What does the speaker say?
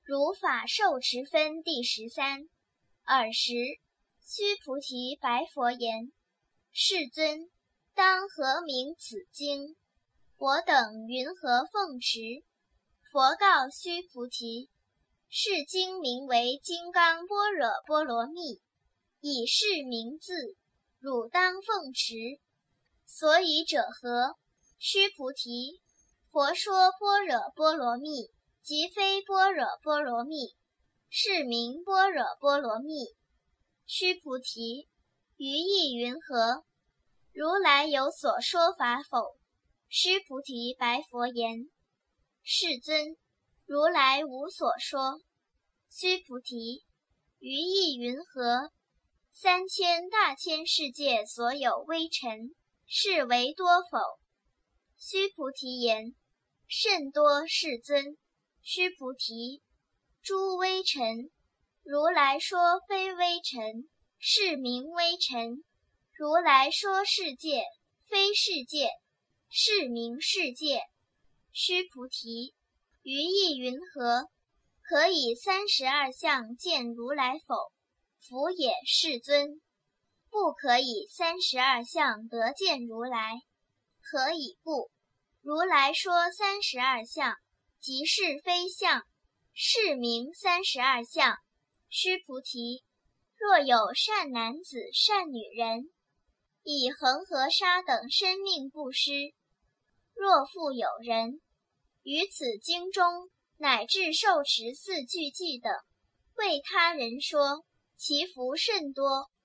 如法受持分第13。尔时，须菩提白佛言：世尊，当何名此经？我等云何奉持？佛告须菩提：是经名为金刚般若波罗蜜，以是名字，汝当奉持。所以者何？须菩提，佛说般若波罗蜜，即非般若波罗蜜，是名般若波罗蜜。须菩提，于意云何？如来有所说法否？须菩提白佛言：世尊，如来无所说。须菩提，于意云何？3000大千世界所有微尘，是为多否？须菩提言：甚多，世尊。须菩提，诸微尘，如来说非微尘，是名微尘；如来说世界，非世界，是名世界。须菩提，于意云何？可以32相见如来否？否也，世尊。不可以32相得见如来。何以故？如来说32相，即是非相，是名32相。须菩提，若有善男子善女人，以恒河沙等生命布施，若复有人于此经中乃至受持4句偈等，为他人说，其福甚多。